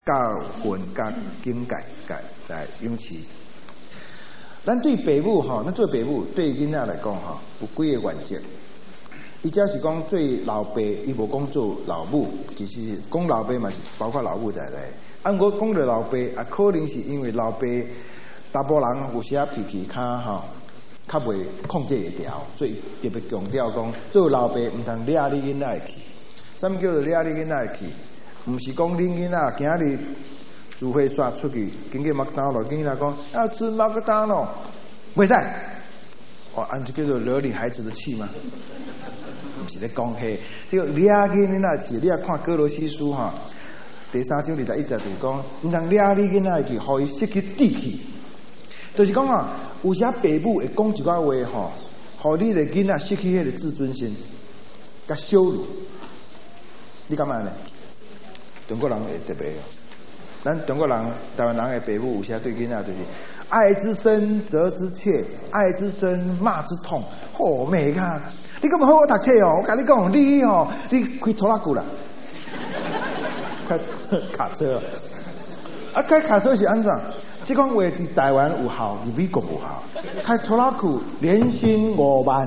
教训、甲警戒、来养持。咱对父母吼，咱做父母对囡仔来讲吼，有几个原则。伊只是讲做老爸，伊无讲做老母。其实讲老爸嘛是包括老母在内。按我讲着老爸，也可能是因为老爸大部分人有时啊脾气较袂控制会调，所以特别强调讲做老爸毋通惹你囡仔的气。什么叫做惹你囡仔的气？毋是讲恁囡仔今日自费煞出去，经过麦当劳，囡仔讲要吃麦当劳，袂使。哦，按这叫做惹你孩子的气吗？毋是咧讲迄，这个惹囡仔气。你也看歌罗西书哈，第3章21节就讲，毋通惹你囡仔气，互伊失去志气。就是讲啊，有些父母会讲一寡话吼，互你的囡仔失去迄个自尊心，甲羞辱。你感觉呢？中国人会特别哦。咱中国人、台湾人的父母有些对囡仔就是爱之深，责之切；爱之深，骂之痛。哦，妹个，你咁好好读册哦！我甲你讲，你哦，你开拖拉机啦，开卡车。啊，开卡车是安怎？这款话伫台湾有效，伫美国无效。开拖拉机年薪5万，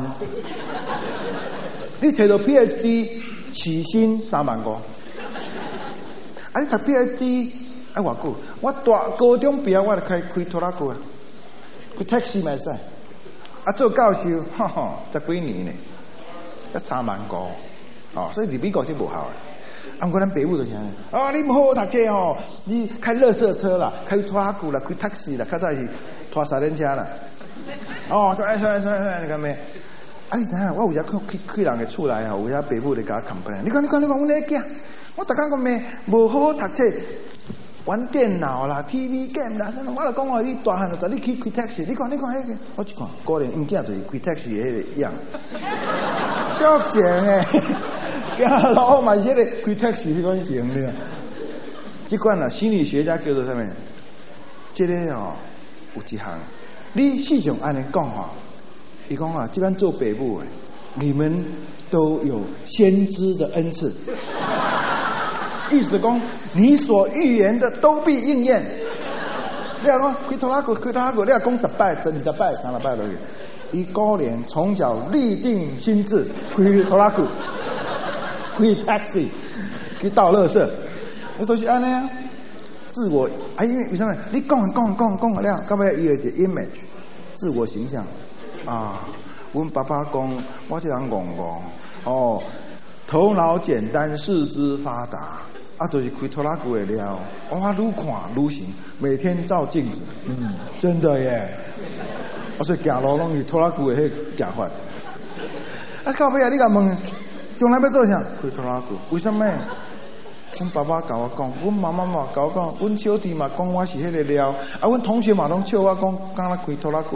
你摕到 PhD 起薪3万5。啊，你读 PhD 啊偌久？我大高中毕业我就开拖拉机啊，开 taxi 嘛会使。啊，做教授，10几年呢，才3万5。哦，所以伫美国是无效的。啊，我咱父母就是安尼。啊，你唔好好读册哦，你开垃圾车啦，开拖拉机啦，开 taxi 啦，较早是拖三轮车啦。哦，说你讲咩？啊，你知影？我有时去人的厝内吼，有些父母咧甲我 complain。你看，阮那个囝，我逐工讲咩？无好好读册，玩电脑啦、TV game 啦，我就讲哦，你大汉就你去开 taxi， 你看迄个，我一看，果然因囝就是开 taxi 的迄个样，足像诶。囝老嘛是迄个开 taxi 迄款型的。这款啊，心理学家叫做啥物？这个哦，有一项，你事实上安尼讲吼，伊讲啊，这款做父母的，你们都有先知的恩赐。意思讲，你所预言的都必应验。你若讲开拖拉机，你若讲10摆、20摆、30摆落去，伊果然从小立定心智，开拖拉机。开 taxi 去倒垃圾，那都是安尼啊。自我啊，因为什么？你讲了，到尾伊有一个 image， 自我形象啊。阮爸爸讲，我这人戆哦，头脑简单，四肢发达，啊，就是开拖拉机的了。哇，愈看愈行，每天照镜子，真的耶。所以行路拢是拖拉机的迄行法。啊，到尾啊，你甲问？将来要做啥？开拖拉机。为什么？阮爸爸甲我讲，阮妈妈嘛甲我讲，阮小弟嘛讲我是迄个料，啊，阮同学嘛拢笑我讲，敢若开拖拉机。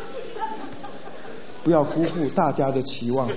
不要辜负大家的期望。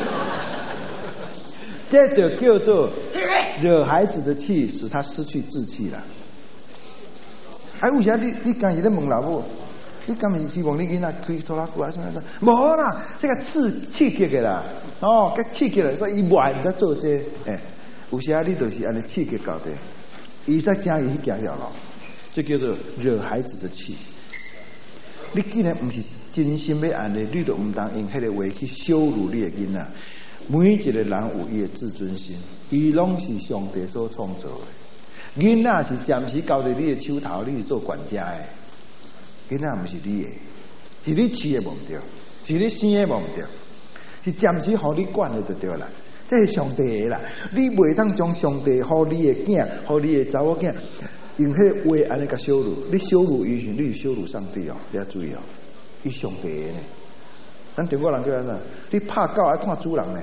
这就叫做惹孩子的气，使他失去志气了。啊，有时你刚是咧问老母，你敢是希望你囡仔开拖拉机啊？什么？无啦，这个刺激的啦。哦，甲刺激了，所以伊慢才做这有时你就是安尼刺激到的，伊才正伊去行条路，这叫做惹孩子的气。你既然不是真心要安尼，你就唔当用迄个话去羞辱你的囡仔。每一个人有伊的自尊心，伊拢是上帝所创造的。囡仔是暂时交在你的手头，你是做管家的。囡仔不是你的，是你饲的无唔对，是你生的无唔对。是暂时互你管的就对啦，这是上帝的啦。你袂当将上帝互你的囝、互你的查某囝用迄个话安尼甲羞辱，你羞辱伊时，你羞辱上帝哦，你要注意哦，伊上帝的呢。咱中国人叫安怎？你拍狗爱看主人呢？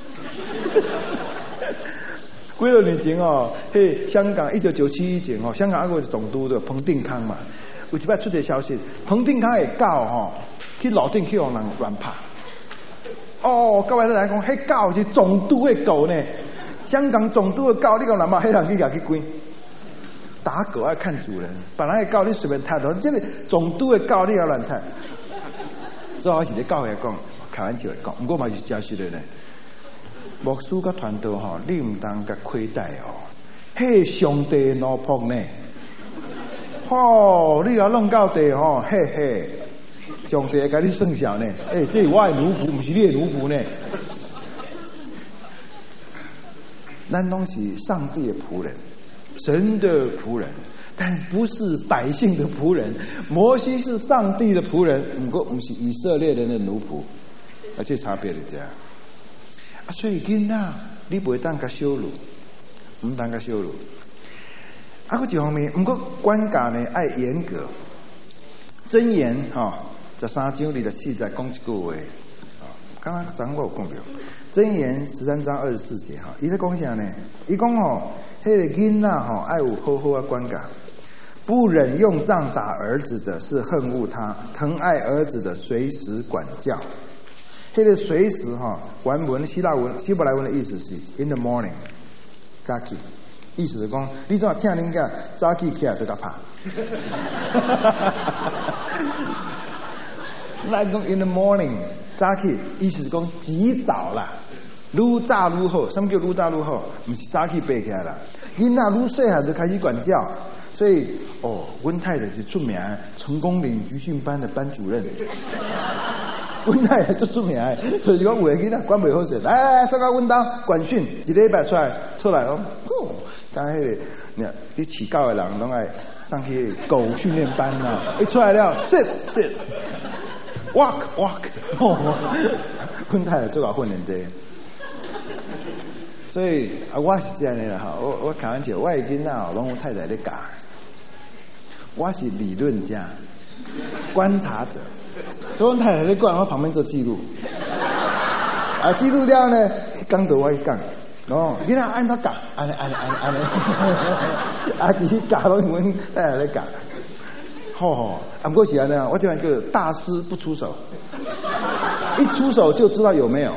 几多年前哦，香港1997以前哦，香港还有总督的彭定康嘛，有一摆出个消息，彭定康的狗吼去路顶去互人乱拍。哦，各位来讲，迄狗是总督的狗呢。香港总督的狗，你讲人嘛，迄人去甲去关。打狗要看主人，本来的狗你随便踢到，这个总督的狗你要乱踢。所以我是咧教会讲，开玩笑的讲，不过嘛是真实的呢。牧师甲传道吼，你唔当甲亏待哦。 嘿，上帝奴仆呢？哦，你甲弄到地吼，嘿嘿，上帝甲你算账呢？这是我的奴仆，不是你的奴仆呢。咱拢是上帝的仆人，神的仆人，但不是百姓的仆人。摩西是上帝的仆人，不是以色列人的奴仆，这差别在这。所以囡仔，你不会当甲羞辱，唔当甲羞辱。还有一方面，不过管教呢爱严格。箴言13章24节讲一句话，刚刚昨我有讲到。箴言13章24节伊在讲啥呢？伊讲迄个囡仔爱有好好的管教，不忍用杖打儿子的是恨恶他，疼爱儿子的随时管教。迄个随时原文希伯来文的意思是 in the morning 早起，意思是讲你怎听恁囝早起起来就甲拍。那讲 in the morning 早起，意思是讲极早啦，愈早愈好。什么叫愈早愈好？不是早起爬起来啦，囡仔愈细汉就开始管教。所以阮太太是出名成功岭集训班的班主任。阮太太最出名的，就是讲有个囡仔管袂好势，来上到阮兜管训，一礼拜出来哦，当迄个你饲狗的人拢爱上去狗训练班啊，一出来了 sit walk， 阮太太最搞训练这个。所以我是这样的啦，我开玩笑，我的囡仔拢有太太咧教，我是理论家、观察者。所以我太太咧管，我旁边做记录。记录了呢，讲到我去讲，囡仔按他教，按，其实教拢阮太太咧教。不过是安尼啊，我这样叫大师不出手，一出手就知道有没有。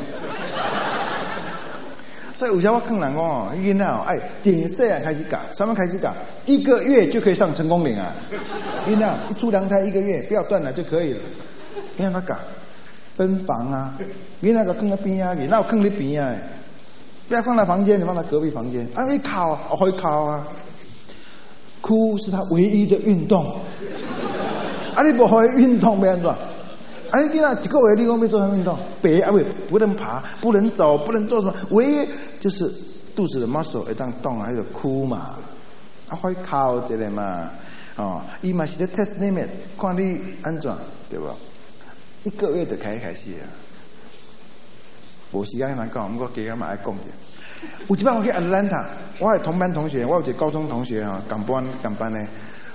所以有时候我跟人讲囡仔顶细汉开始教，什么开始教？1个月就可以上成功岭啊！囡仔一出娘胎1个月，不要断奶就可以了。你让他教分房啊，囡仔个放在边啊，那有放在边啊，不要放在房间，你放在隔壁房间。会哭，会哭啊！哭是他唯一的运动。你不会运动要安怎？你囡仔1个月你讲要做什么运动？不能爬，不能走，不能做什么，唯一就是肚子的 muscle 会当动啊，还有哭嘛，会哭一个嘛，伊嘛是咧 test limit， 看你安怎，对吧？1个月就开始啊，无时间通讲，不过加减嘛爱讲者。有一摆我去 Atlanta， 我的同班同学，我有一个高中同学同班的，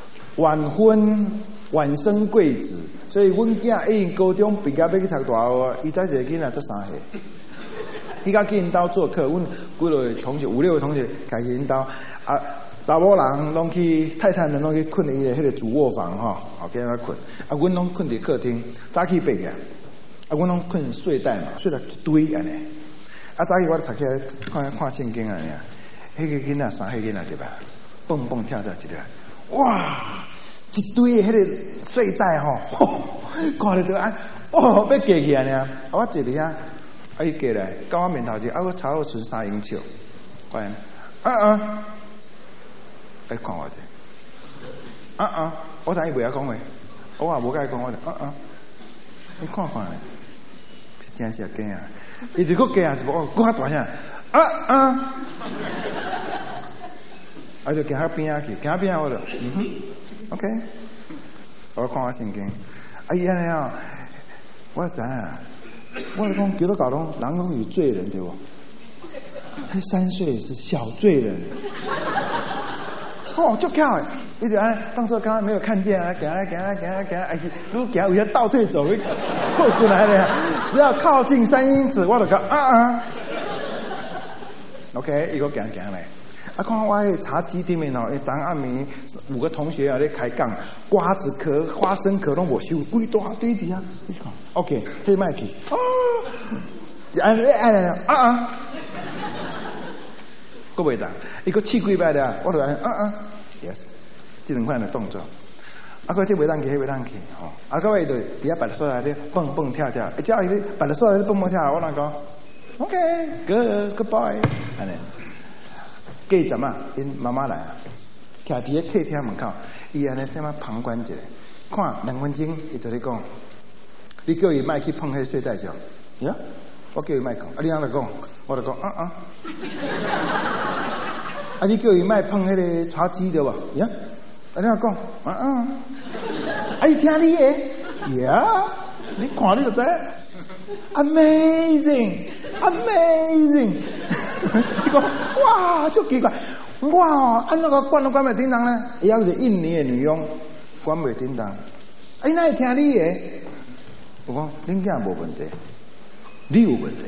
晚生贵子，所以阮囝已经高中毕业要去读大学，伊才一个囡仔才3岁。伊甲去因兜做客，阮几个同学5、6个同学开始因兜查某人拢去，太太们拢去困伊的迄个主卧房给他困。阮拢困伫客厅，早起爬起来。阮拢困睡袋嘛，睡袋一堆安尼。早起我读起来看圣经安尼。迄个囡仔3岁囡仔对吧？蹦蹦跳跳一个，哇！一堆迄个睡袋看着就要爬起来呢。我坐伫遐，伊过来，到我面头前，我朝我剩3英尺，我看我者，我等伊袂晓讲话，我也无甲伊讲，我就你看看咧，真是惊啊！伊就搁惊啊，一步搁较大声，就行到边仔去，行到边仔我就OK， 我看我圣经，伊安尼我知影，我就讲基督教人拢有罪人对不？他3岁是小罪人，就巧诶，伊就安尼当作刚刚没有看见啊，行，如果行有些倒退走，过过来了，只要靠近3英尺，我就讲OK， 伊个行来。看我喺茶几顶面当暗暝5个同学咧开讲，瓜子壳、花生壳拢无收，规大堆伫啊。你看 ，OK， 迄卖去搁袂当，伊搁试几摆了，我就yes， 这2款的动作，搁这袂当去，迄袂当去，搁伊就伫遐摆所在咧蹦蹦跳跳，只要伊咧摆所在咧蹦蹦跳，我讲 OK， goodbye， 安尼。 过阵啊，因妈妈来啊，徛伫个客厅门口，伊安尼点啊旁观者，看2分钟，伊就咧讲，你叫伊莫去碰迄睡袋上，呀，我叫伊莫讲，啊你安怎讲？我就讲啊，你叫伊莫碰迄个茶几对无？呀，啊你安怎讲？伊听你诶，呀，你看你就知 ，amazing， 你讲哇，足奇怪。哇！安怎个管都管袂叮当呢？伊还有一个印尼的女佣管袂叮当，伊哪会听你的？我讲恁囝无问题，你有问题，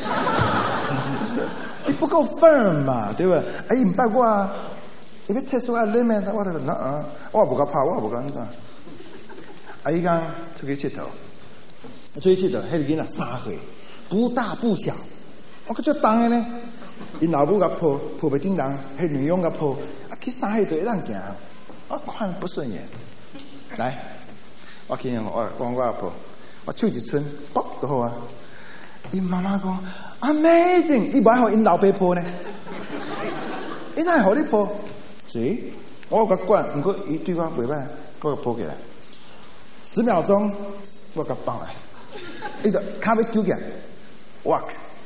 你不够 firm 嘛，对不对？伊唔捌我啊，伊要测试我 limit， 我就讲我无甲拍，我无甲安怎。伊讲出去佚佗，迄个囡仔3岁，不大不小，我可足重的呢。因老母甲抱袂叮当，迄女佣甲抱，去3岁就会当行，我看不顺眼。来，我去我抱，我手一伸，啵就好啊。因妈妈讲 amazing， 伊无爱互因老爸抱呢，伊哪会互你抱？是，我有甲管，毋过伊对我袂歹，我甲抱起来，10秒钟，我甲放来，伊就骹要揪起来 ，walk。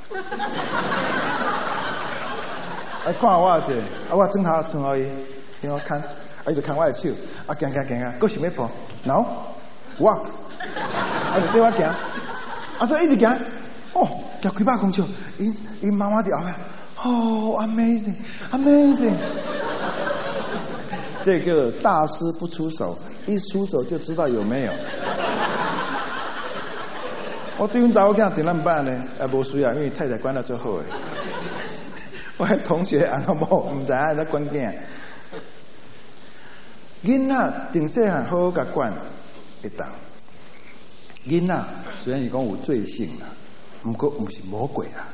看我者，我转头传互伊，让我看，伊就看我的手，行，佫想要抱 ，no walk， 就对我行，所以一直行，行几百公尺，因妈妈伫后面，amazing， 这个大师不出手，一出手就知道有没有。我对阮查某囝怎样办呢？无需要，因为太太管得最好诶。我的同学安怎某唔知安怎管囝，囡仔定细汉好好甲管会当。囡仔虽然是讲有罪性啦，毋过毋是魔鬼啦。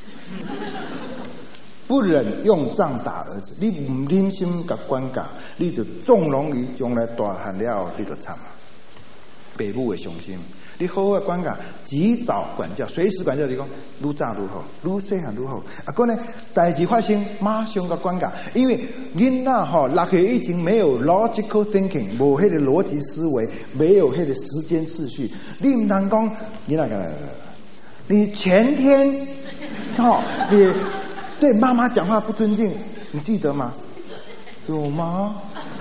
不忍用杖打儿子，你唔忍心甲管教，你就纵容伊将来大汉了后，你就惨啊！父母会伤心。你好好管教，及早管教，随时管教，你讲愈早愈好，愈细汉愈好。个呢，代志发生马上个管教，因为囡仔6岁以前没有 logical thinking， 无迄个逻辑思维，没有迄个时间次序。你唔通讲囡仔你前天你对妈妈讲话不尊敬，你记得吗？有吗？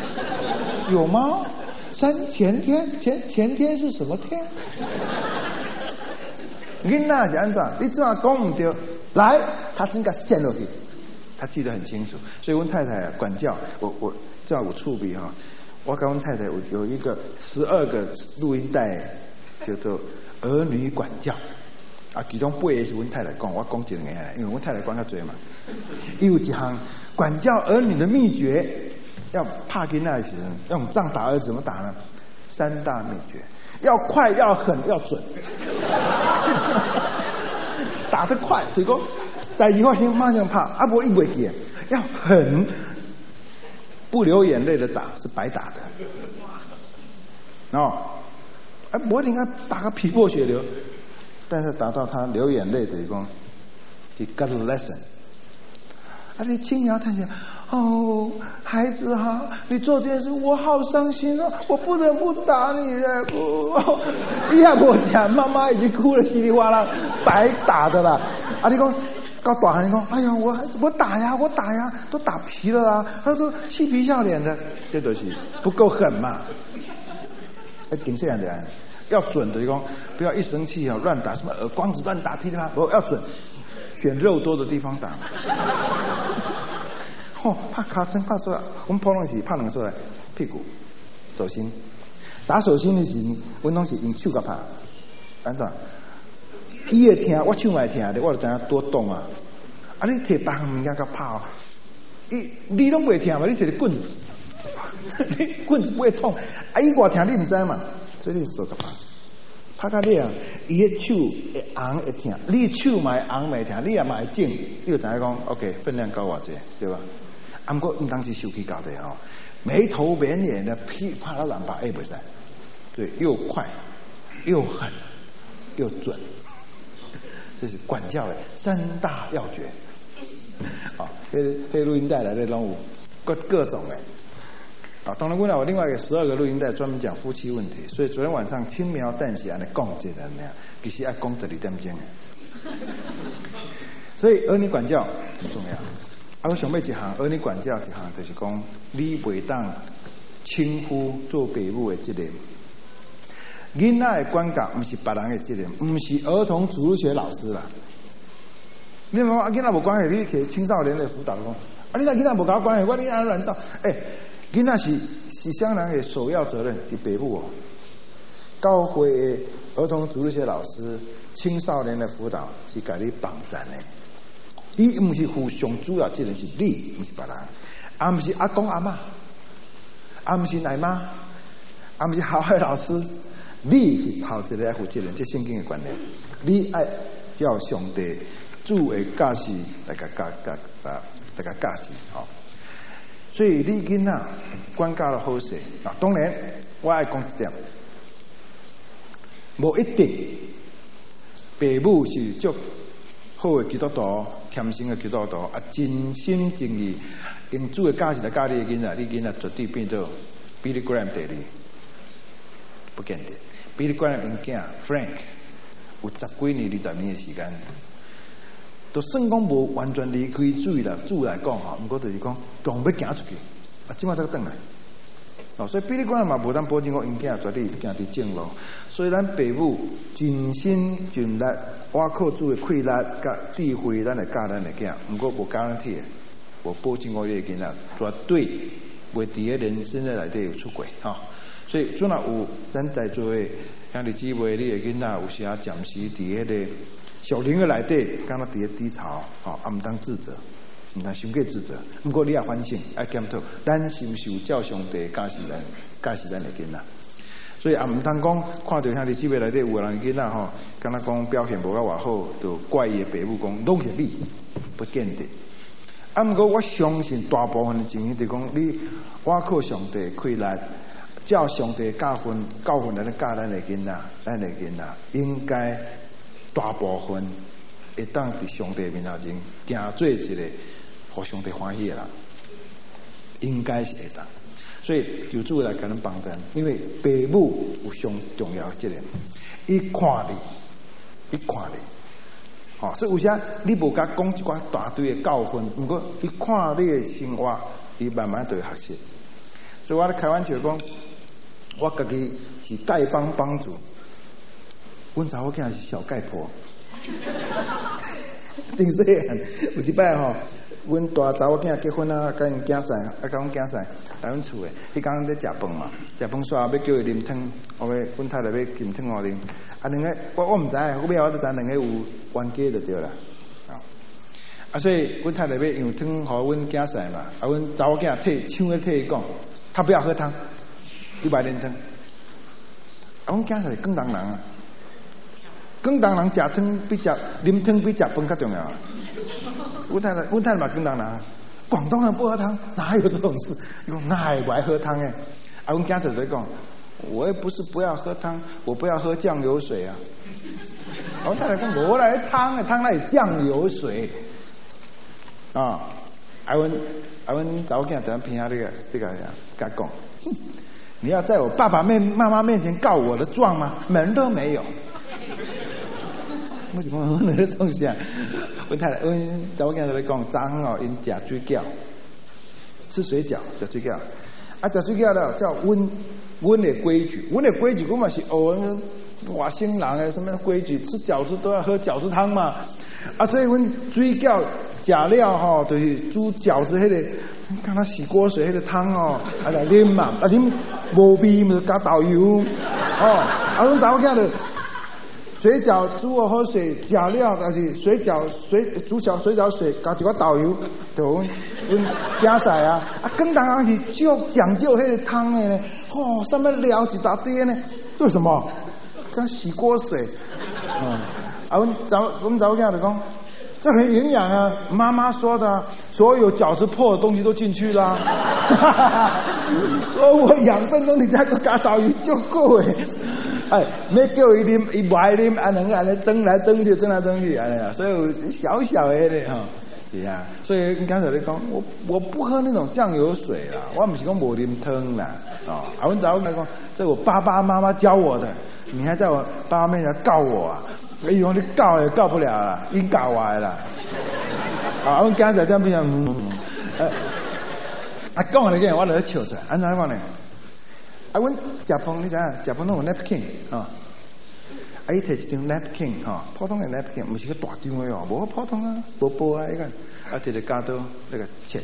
前天是什么天？囡仔是安怎？你怎样讲唔对？来，他真个陷落去，他记得很清楚。所以阮太太管教我这样有触笔哈。我跟阮太太有一个12个录音带，叫做儿女管教其中8个是阮太太讲，我讲一个，因为阮太太管较多嘛。伊有一项管教儿女的秘诀。要怕囡仔的时候，用杖打儿子怎么打呢？3大秘诀：要快、要狠、要准。打得快，就是说代志发生马上拍，无伊袂记。要狠，不流眼泪的打是白打的。不一定要打个皮破血流，但是打到他流眼泪的，讲 he got a lesson。你轻描淡写。孩子哈，你做这件事我好伤心哦，我不得不打你了。你也无听，妈妈已经哭了稀里哗啦，白打的啦。你讲到大汉，你讲，哎呀，我打呀，都打皮了啊。他说嬉皮笑脸的，这都是不够狠嘛。顶这样的要准的，讲不要一生气乱打，什么耳光子乱打，噼里啪啦，要准，选肉多的地方打。拍卡针拍出来，我们普通是拍2个屁股、手心。打手心的时候，我拢是用手甲拍，安怎？伊会疼，我手嘛会疼的，我就知影多动啊。你摕别项物件甲拍你拢袂疼嘛？你摕个棍子，你棍子不会痛，伊偌疼你唔知嘛？所以你手甲拍到你伊个手会红会疼，你手嘛会红会疼，你也嘛会肿，你就知影讲 ，OK， 分量够偌济，对吧？不过唔当是受气搞的没头没脸的噼啪啦乱拍不使，对，又快又狠又准，这是管教的3大要诀。 啊，那录音带来的拢有各种的。啊，当然我有另外一个12个录音带专门讲夫妻问题，所以昨天晚上轻描淡写安尼讲这个那样，其实要讲12点钟的。所以儿女管教很重要。啊，我想要一项儿女管教一项就是讲，你袂当轻忽做父母的责任。囡仔的管教不是别人的责任，不是儿童主日学老师啦。你问我囡仔无关系，你去青少年的辅导讲，啊，你那囡仔无搞关系，我你安乱走，囡仔是双人的首要责任，是父母哦。教会的儿童主日学老师、青少年的辅导是给你帮衬的。伊不是负上主要责任是你，不是别人，也不是阿公阿嬷，也不是奶妈，也不是校外老师，你是头一个要负责任，这圣经的观念。你爱叫上帝主的教示来个教示哦。所以你囡仔管教了好势啊，当然我爱讲一点，无一定父母是足好的基督徒、虔诚的基督徒啊，真心真意用主的教示来教你的囡仔，你囡仔绝对变做 Billy Graham 第二，不见得。Billy Graham 因囝 Frank 有10几年、20年的时间。都算讲无完全离开主来讲吼，毋过就是讲强要行出去，啊，即摆才转来。哦，所以比你讲嘛，无当保证我因囝绝对行伫正路。所以咱父母尽心尽力，我靠主的气力甲智慧，咱来教咱的囝。毋过无garantie，无保证我你的囡仔绝对袂伫个人生的内底有出轨吼。所以准若有咱在座的兄弟姊妹，你的囡仔有时啊暂时伫个小灵的内底，敢若伫个低潮，啊，毋当自责，毋当伤过自责。不过你也反省，爱检讨，咱是毋是有照上帝教示咱的囡仔？所以也毋通讲看到兄弟姊妹内底有人囡仔吼，敢若讲表现无甲偌好，就怪伊的父母讲拢是你，不见得。啊，毋过我相信大部分的情形就讲我靠上帝气力，照上帝教训来教咱的囡仔，应该。大部分会当伫上帝面头前行做一个互上帝欢喜的人，应该是会当。所以求主来甲咱帮衬，因为父母有上重要的责任。伊看你，哦，所以有时你无甲讲一寡大堆的教训，毋过伊看你的生活，伊慢慢就会学习。所以我咧开玩笑讲，我家己是丐帮主。阮查某囝是小丐婆，顶细汉有一摆吼，阮大查某囝结婚啊，甲因囝婿啊，甲阮囝婿来阮厝诶，迄工在食饭嘛，食饭煞要叫伊啉汤，阮太太要金汤互啉，啊两个我毋知，后尾我就知两个有冤家就对啦，啊所以阮太太要用汤互阮囝婿嘛，啊阮查某囝抢咧替伊讲，他不要喝汤，伊袂啉汤，啊阮囝婿广东人啊。广东人食汤比啉汤比食饭较重要啊！阮太太嘛广东人，广东人不喝汤，哪有这种事？伊讲哪会不爱喝汤诶？啊，阮囝仔就讲，我又不是不要喝汤，我不要喝酱油水啊！阮太太讲，我来汤诶，汤那里酱油水啊！阮查某囝在偏下这个甲讲，你要在我爸爸妈妈面前告我的状吗？门都没有。我是讲，你咧创啥？阮太太，阮查某囝在咧讲，昨昏哦，因食水饺，吃水饺，食水饺。啊，食水饺了，叫阮的规矩，阮的规矩，我嘛是学外省人的什么规矩，吃饺子都要喝饺子汤嘛。啊，所以阮水饺食了吼，就是煮饺子迄个，敢若洗锅水迄个汤哦，啊来啉嘛，啊啉无味咪加豆油，哦，啊阮查某囝就。水饺煮好好水，食了但是煮小水饺水，加一寡豆油，就阮囝婿啊，啊广东人是足讲究迄个汤的呢，哦，上面料一大堆呢，做什么？跟洗锅水，啊，阮查某囝就讲，这很营养啊，妈妈说的、啊，所有饺子破的东西都进去啦，所有养分都你再个加豆油就够诶。哎，没叫伊啉，伊不爱啉，两个安尼争来争去，安尼啊，所以有小的咧吼， 是啊，所以刚才你讲，我不喝那种酱油水啦，我不是讲无啉汤啦，啊，阮早来讲，这我爸爸妈妈教我的，你还在我爸妈面前告我啊？我以为你告也告不了啦，已经告完了。啊，阮刚才这样讲，讲完了个，我就笑出来，安怎讲呢？阮食饭你知影，食饭拢有 napkin 啊。伊摕一张 napkin 普通的 napkin， 毋是个大张的哦，无普通啊，薄薄啊，你看，摕个夹刀那个切，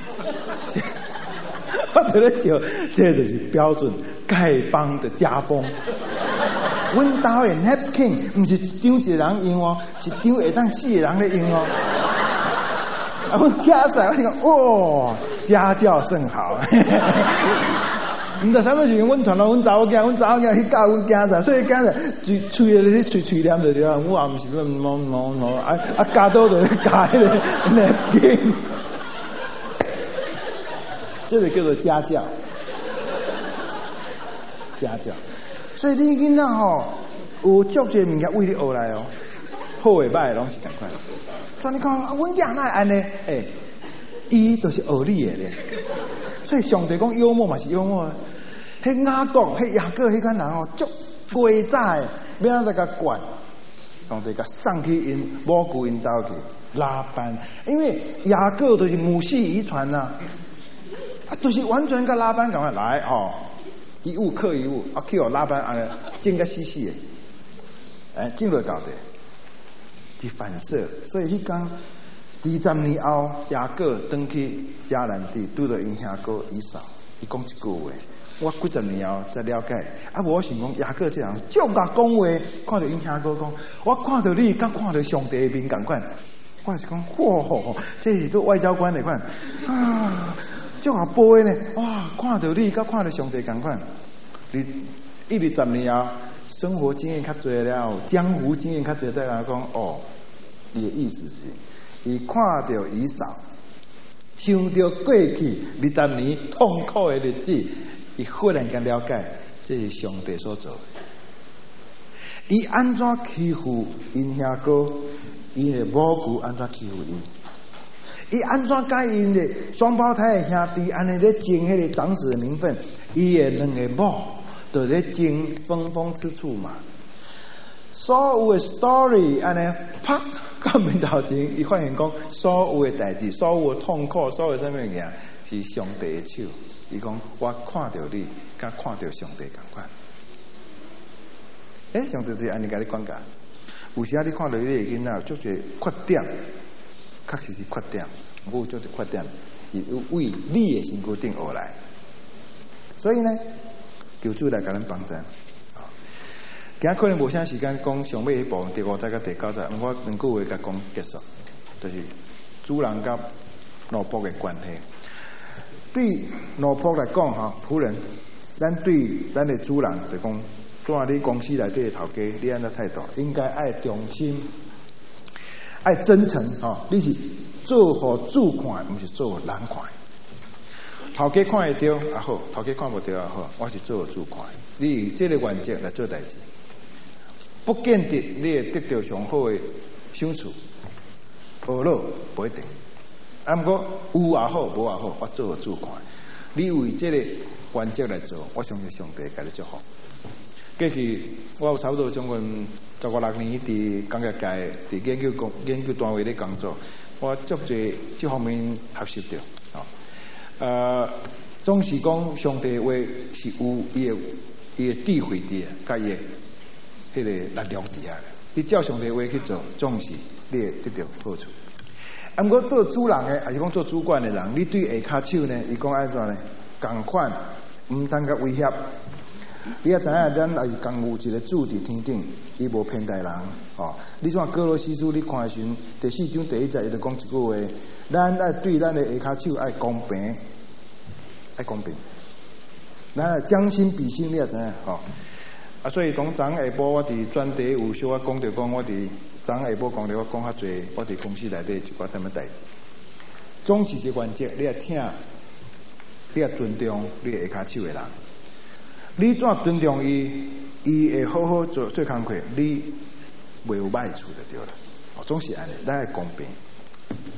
我伫咧笑，这就是标准丐帮的家风。阮兜的 napkin 毋是一张一个人用哦，一张会当4个人咧用哦。阮囝婿我讲，哇，家教甚好。毋知啥物事，阮传到阮查某囝去教阮囝仔，所以囝仔喙咧喙念着对啊，我也毋是讲教倒就教迄个 napkin， 这个叫做家教，家教。所以你囡仔吼有足侪物件为你学来哦，好诶歹诶拢是同款。所以你看，阮囝哪会安尼？伊就是学你诶咧。所以上帝讲幽默嘛是幽默。迄雅各、迄雅各迄款人哦，足鬼早的，要安怎甲管？上帝甲送去因母舅因兜去拉班，因为雅各就是母系遗传呐，就是完全甲拉班共款来哦，一物克一物，去互拉班安尼种甲死死的，种落到底，是反射，所以迄天20年后，雅各转去迦南地，拄到因兄哥以扫，伊讲一句话。我几十年后才了解，无我想讲雅各这人足甲讲话，看到因兄哥讲，我看到你，甲看到上帝的面共款，我是讲，哇，这是做外交官的款啊，足甲背呢，哇，看到你，甲看到上帝共款，你10年后，生活经验较侪了，江湖经验较侪，再来讲，哦，伊的意思是，伊看到以扫，想到过去20年痛苦的日子。伊忽然间了解，这是上帝所做的。伊安怎欺负因兄哥，伊的母舅安怎欺负伊？伊安怎甲因的双胞胎的兄弟安尼咧争迄个长子的名分？伊的两个某就咧争分封吃醋嘛。所有的 story 安尼啪到面头前，伊发现讲所有的代志、所有的痛苦、所有的什么物件，是上帝的手。伊讲我看到你，甲看到上帝共款。上帝就是安尼甲你管教。有时啊，你看到你的囡仔有足侪缺点，确实是缺点。有足侪缺点是为你的身躯顶而来。所以呢，求主来甲咱帮助。今仔可能无啥时间讲上尾迄部分第5节甲第9节，我2句话甲讲结束，就是主人甲奴仆的关系。对奴仆来讲仆人，咱对咱的主人就讲，怎你公司内底的头家，你安怎态度？应该爱忠心，爱真诚你是做互主看，毋是做互人看。头家看会到也好，头家看不到也好，我是做互主看。你以这个原则来做代志，不见得你会得到上好的相处，学了不一定。毋过有也好，无也好，我做互主看。你为这个原则来做，我相信上帝甲你祝福。过去我有差不多将近15、16年伫工业界伫研究单位咧工作，我足侪这方面学习到。总是讲上帝话是有伊的智慧伫啊，甲伊的迄个力量伫啊。你照上帝话去做，总是你会得到好处。毋过做主人的，还是讲做主管的人，你对下骹手呢？伊讲安怎呢？共款，毋通甲威胁。你也知影，咱也是共有一个主伫天顶，伊无偏待人。你像哥罗西书，你看的时阵，第4章第1节，伊就讲一句话：咱爱对咱的下骹手爱公平，爱公平。咱爱将心比心，你也知影所以从昨下晡我伫专题有小可讲着讲，我伫昨下晡讲着我讲较侪，我伫公司内底一寡什么代志，总是一个原则，你要听，你要尊重你下骹手的人，你怎尊重伊，伊会好好做工课，你袂有歹处就对了。总是安尼，咱要公平。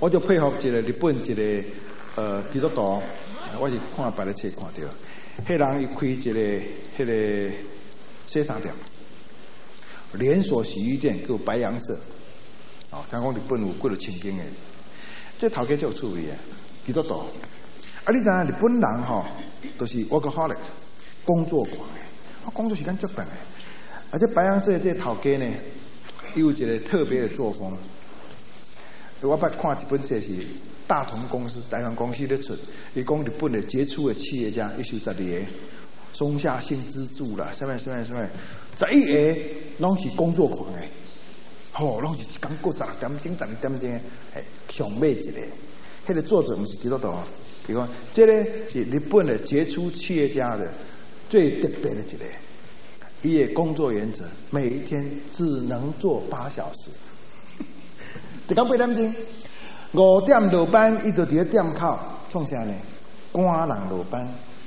我就配合一个日本一个基督徒，我是看别的册看到，迄人伊开一个迄个洗衫店，连锁洗衣店叫白洋社。哦，听讲日本有几多千间的，这头家就有趣味啊，基督徒。啊，你知影日本人吼，都是workaholic，工作狂的，工作时间足长的。而且白洋社这头家呢，伊有一个特别的作风。我捌看一本册是大同公司咧出，伊讲日本的杰出的企业家，伊有12个，松下幸之助啦，什么，11个拢是工作狂的。拢是刚过12点钟、12点钟，上尾一个。迄个作者不是基督徒，比如讲，这个是日本的杰出企业家的最特别的一个。伊的工作原则，每一天只能做8小时，就到8点钟，5点落班，伊就伫咧店口创啥呢？赶人落班。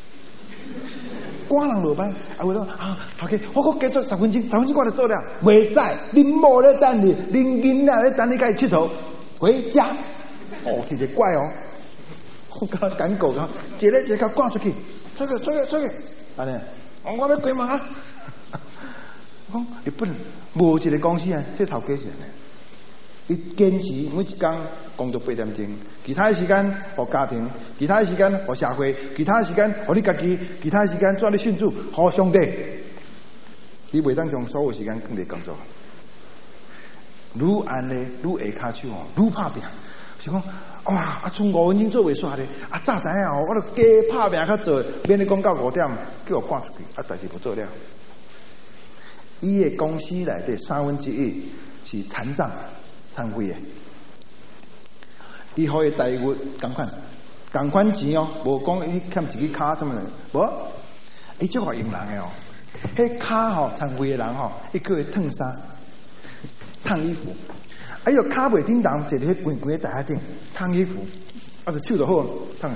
赶人落班，为了头家，我加做10分钟，10分钟我就做了，袂使，恁某咧等你，恁囡仔咧等你，甲伊佚佗，回家。摕一个怪哦，我甲赶狗讲，一个赶出去，出去，安尼，我要关门啊！我讲日本无一个公司啊，这头家是安尼，伊坚持每一天工作8点钟，其他的时间互家庭，其他的时间互社会，其他的时间互你家己，其他的时间做你信主，互上帝。伊袂当将所有时间放伫工作，愈安尼愈下骹手愈拍拼，是讲哇，剩5分钟做袂煞咧，早知影我就加拍拼较做，免你讲到5点叫我赶出去，但是不做了。伊的公司内底1/3是残障、残废的。伊互伊待遇同款钱哦，无讲伊欠一个骹什么的，无，伊足好用人的哦。迄骹残废的人伊叫伊烫衫、烫衣服，伊个骹袂叮当，坐伫迄悬的台下顶烫衣服，就手就好烫，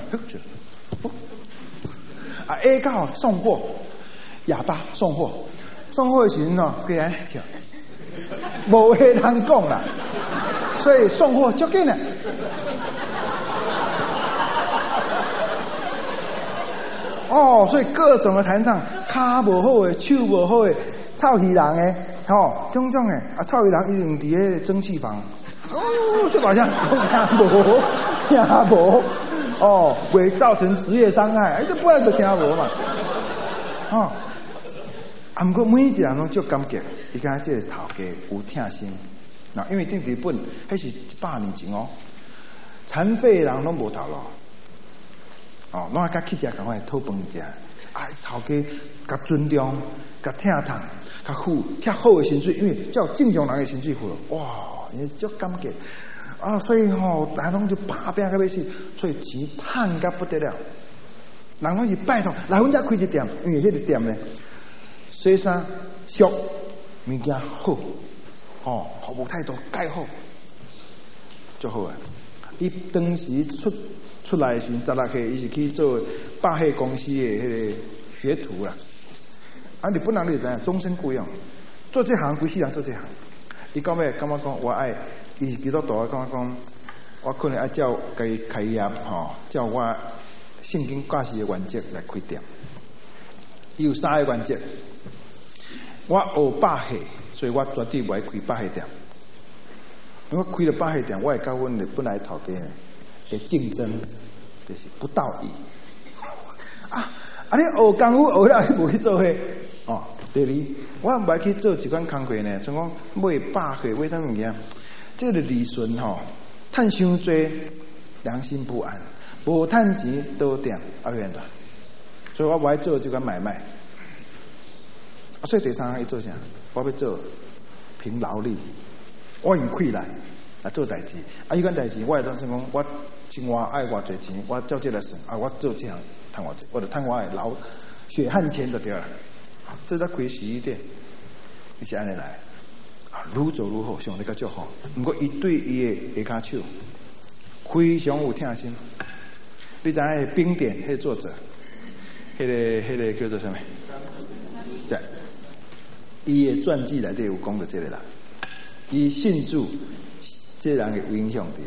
下到送货，哑巴送货的时阵佢安笑，无话通讲啦，所以送货足紧啊。所以各种的残障，骹无好的，手无好的，臭鱼人的，种种的，臭鱼人一定伫迄个蒸汽房，这大声，听无，会造成职业伤害，这本来就听无嘛，不过每一个人拢足感激，伊讲这个头家有疼心，因为伫日本，迄是100年前残废人拢无头路。拢爱甲乞食共款讨饭食，头家甲尊重，甲疼痛，甲付较好的薪水，因为叫正常人的薪水付，哇，伊足感激所以人拢就打拼到要死，所以钱趁甲不得了。人拢是拜托来阮遮开一店，因为迄个店呢，洗衫俗，物件好，服务态度介好，足好啊！伊当时出来的时候，16岁，伊是去做百货公司的迄个学徒啦。日本人你就知影，终身雇佣，做这行规世人做这行。伊到尾感觉讲，我爱，伊是基督徒，感觉讲，我可能爱照家己开业照我圣经教示的原则来开店。伊有3个原则，我学百货，所以我绝对不爱开百货店。我开了百货店，我会甲阮日本来头家的竞争，就是不道义。你学功夫学了，你无去做伙第二，我唔爱去做一款工课呢，像讲买百货买啥物件，这个利润趁伤多，良心不安，无趁钱倒店远的，所以我不爱做这款买卖。所以第3个要做啥？我要做凭劳力，我用气力来做代志。迄款代志我会当算讲，我生活爱偌侪钱，我照这来算我做这项赚偌济，我就赚我的劳血汗钱就对了。这在开洗衣店，伊是安尼来，愈做愈好，上帝较足好。不过伊对伊的下骹手非常有疼心。你知影冰点迄个作者，迄个叫做什么？对，伊的传记内底有讲到这个人，伊信主，这个人会有影响的。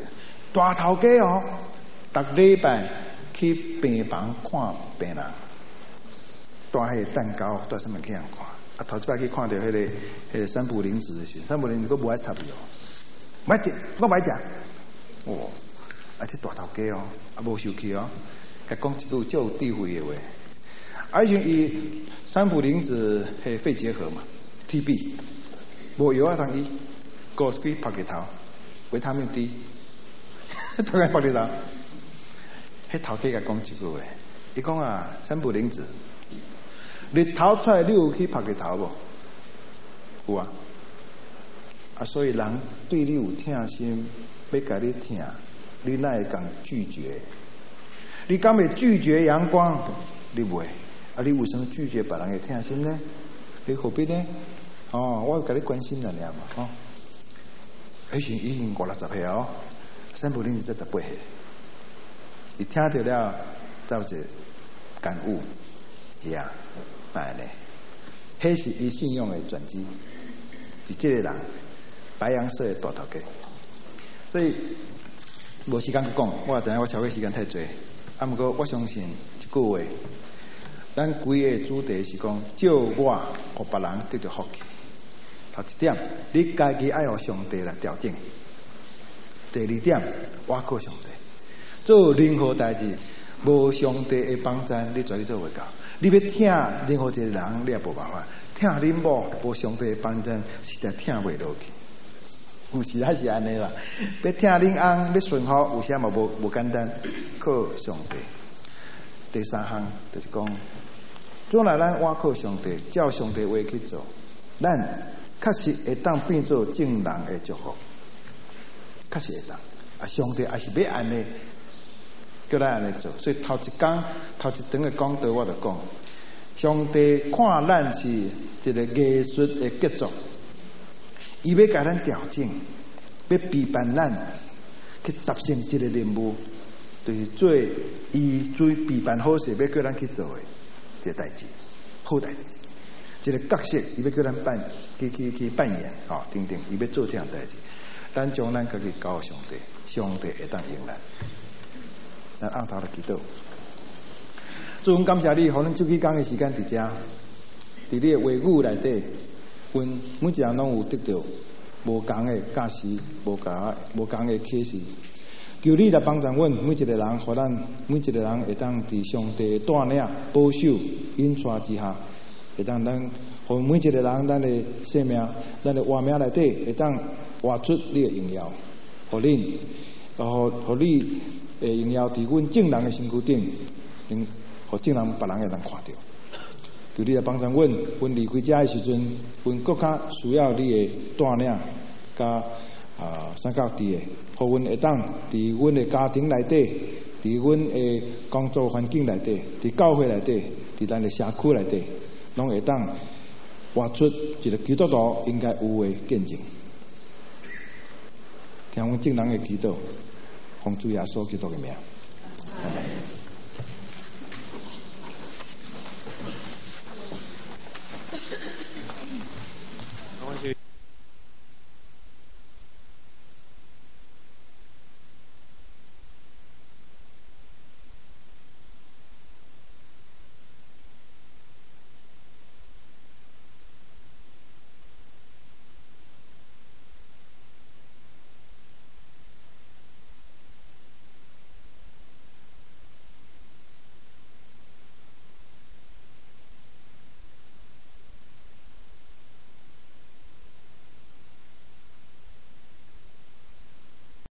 大头家哦，逐礼拜去病房看病人，带迄个蛋糕，带什么去人看？啊，头一摆去看到迄个三浦林子的时候，三浦林子佫无爱插伊哦，买食，我买食，哦，啊，这大头家哦，啊无受气哦，甲讲一句足有智慧的话，啊，像伊三浦林子迄肺结核嘛 ，TB， 无药啊通医，过去拍日头，维他命 D， 突然拍日头，迄头家甲讲一句话，伊讲啊，三浦林子。日头出来，你有去拍日头无？有啊。啊，所以人对你有疼心，要甲你疼，你哪会讲拒绝？你敢会拒绝阳光？你袂。啊，你为什么拒绝别人的疼心呢？你何必呢？哦，我甲你关心了嘛，哦。迄时已经50-60岁哦，三浦林子才18岁，伊听到了，才有一个感悟，是啊。哎呢，迄是伊信用的转机，是这个人白羊色的大头家，所以无时间去讲，我也知影我超过时间太侪，啊，不过我相信一句话，咱规个主题是讲，叫我互别人得到福气。头一点，你家己爱互上帝来调整；第二点，我靠上帝，做任何代志，无上帝的帮助，你绝对做袂到。你要疼任何一个人，你也无办法。疼恁某无上帝的帮助，实在疼袂落去。有时还是安尼啦。要疼恁翁，要顺服，有时也嘛无简单，靠上帝。第三项就是讲，将来咱我靠上帝，照上帝话去做，咱确实会当变做正人的祝福，确实会当。啊，上帝也是要安尼。叫咱安尼做，所以头一段的讲道，我就讲，上帝看咱是一个艺术的杰作，伊要甲咱调整，要陪伴咱去达成一个任务，就是做伊最陪伴好势要叫咱去做的一个代志，好代志，一个角色，伊要叫咱去扮演，哦，等等，伊要做这样代志，咱将咱家己交给上帝，上帝会当用咱。咱按头来祈祷，主，阮感谢你，互咱主日讲的时间伫遮，伫你的话语内底，阮每一人拢有得到无同的教示，无同的启示。求你来帮助阮每一个人，互咱每一个人会当伫上帝带领、保守、引带之下，会当咱互每一个人，咱的生命、咱的活命内底，会当活出你的荣耀，互恁，互你。荣耀伫阮正人的身躯顶，互正人别人会当看到。求你来帮助阮，阮离开遮的时阵，阮更较需要你的带领，甲三角地的，互阮会当伫阮的家庭内底，伫阮的工作环境内底，伫教会内底，伫咱的社区内底，拢会当活出一个基督徒应该有的见证。听阮正人的祈祷。奉主耶稣基督的名，阿门。